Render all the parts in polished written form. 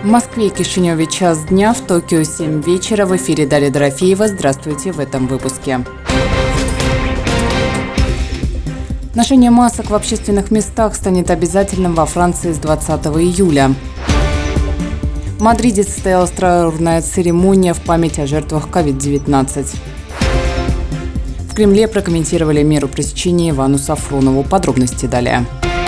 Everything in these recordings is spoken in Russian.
В Москве и Кишиневе час дня, в Токио 7 вечера. В эфире Дарья Дорофеева. Здравствуйте в этом выпуске. Ношение масок в общественных местах станет обязательным во Франции с 20 июля. В Мадриде состоялась траурная церемония в память о жертвах COVID-19. В Кремле прокомментировали меру пресечения Ивану Сафронову. Подробности далее.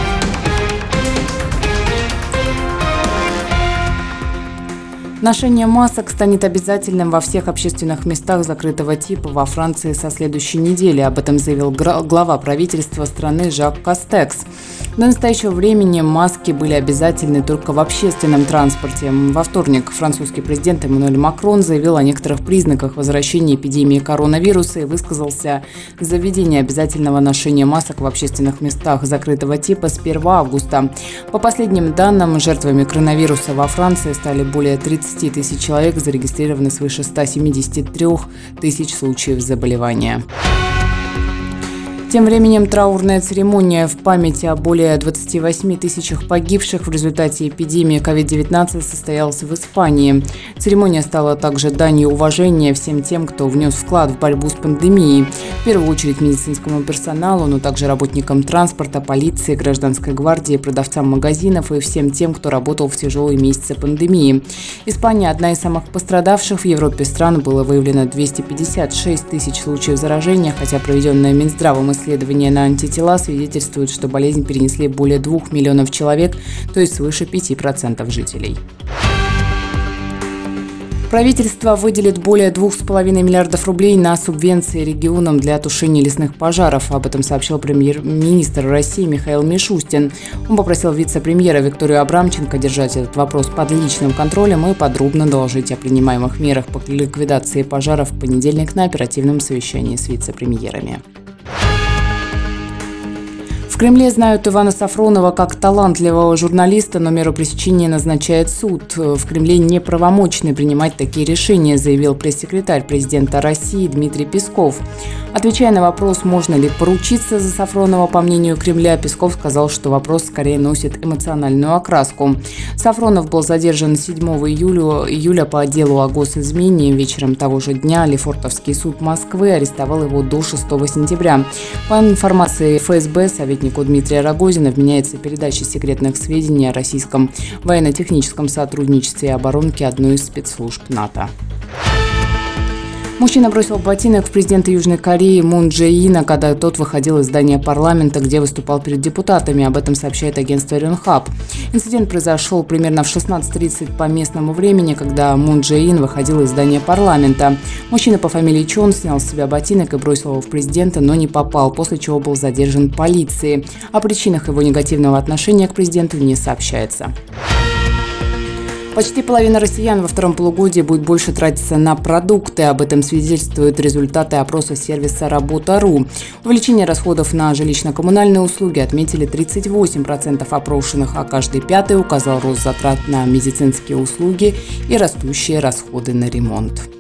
Ношение масок станет обязательным во всех общественных местах закрытого типа во Франции со следующей недели. Об этом заявил глава правительства страны Жак Кастекс. До настоящего времени маски были обязательны только в общественном транспорте. Во вторник французский президент Эммануэль Макрон заявил о некоторых признаках возвращения эпидемии коронавируса и высказался за введение обязательного ношения масок в общественных местах закрытого типа с 1 августа. По последним данным, жертвами коронавируса во Франции стали более 30 тысяч человек, зарегистрированы свыше 173 тысяч случаев заболевания. Тем временем траурная церемония в память о более 28 тысячах погибших в результате эпидемии COVID-19 состоялась в Испании. Церемония стала также данью уважения всем тем, кто внес вклад в борьбу с пандемией. В первую очередь медицинскому персоналу, но также работникам транспорта, полиции, гражданской гвардии, продавцам магазинов и всем тем, кто работал в тяжелые месяцы пандемии. Испания – одна из самых пострадавших в Европе стран. Было выявлено 256 тысяч случаев заражения, хотя проведенное Минздравом исследования на антитела свидетельствуют, что болезнь перенесли более 2 миллионов человек, то есть свыше 5% жителей. Правительство выделит более 2,5 миллиардов рублей на субвенции регионам для тушения лесных пожаров. Об этом сообщил премьер-министр России Михаил Мишустин. Он попросил вице-премьера Викторию Абрамченко держать этот вопрос под личным контролем и подробно доложить о принимаемых мерах по ликвидации пожаров в понедельник на оперативном совещании с вице-премьерами. В Кремле знают Ивана Сафронова как талантливого журналиста, но меру пресечения назначает суд. В Кремле неправомочны принимать такие решения, заявил пресс-секретарь президента России Дмитрий Песков. Отвечая на вопрос, можно ли поручиться за Сафронова, по мнению Кремля, Песков сказал, что вопрос скорее носит эмоциональную окраску. Сафронов был задержан 7 июля по делу о госизмене. Вечером того же дня Лефортовский суд Москвы арестовал его до 6 сентября. По информации ФСБ, советнику Дмитрия Рогозина вменяется передача секретных сведений о российском военно-техническом сотрудничестве и оборонке одной из спецслужб НАТО. Мужчина бросил ботинок в президента Южной Кореи Мун Чже Ина, когда тот выходил из здания парламента, где выступал перед депутатами. Об этом сообщает агентство Рёнхап. Инцидент произошел примерно в 16:30 по местному времени, когда Мун Чже Ин выходил из здания парламента. Мужчина по фамилии Чон снял с себя ботинок и бросил его в президента, но не попал, после чего был задержан полицией. О причинах его негативного отношения к президенту не сообщается. Почти половина россиян во втором полугодии будет больше тратиться на продукты. Об этом свидетельствуют результаты опроса сервиса «Работа.ру». Увеличение расходов на жилищно-коммунальные услуги отметили 38% опрошенных, а каждый пятый указал рост затрат на медицинские услуги и растущие расходы на ремонт.